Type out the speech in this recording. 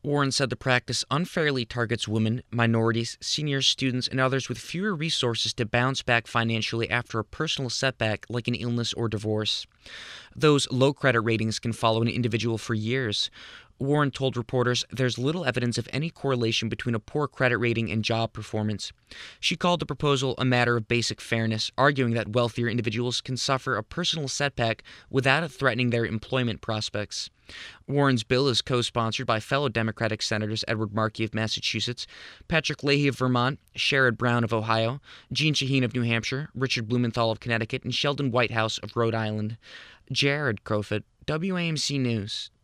Warren said the practice unfairly targets women, minorities, seniors, students, and others with fewer resources to bounce back financially after a personal setback like an illness or divorce. Those low credit ratings can follow an individual for years. Warren told reporters there's little evidence of any correlation between a poor credit rating and job performance. She called the proposal a matter of basic fairness, arguing that wealthier individuals can suffer a personal setback without it threatening their employment prospects. Warren's bill is co-sponsored by fellow Democratic Senators Edward Markey of Massachusetts, Patrick Leahy of Vermont, Sherrod Brown of Ohio, Jeanne Shaheen of New Hampshire, Richard Blumenthal of Connecticut, and Sheldon Whitehouse of Rhode Island. Jared Crofut, WAMC News.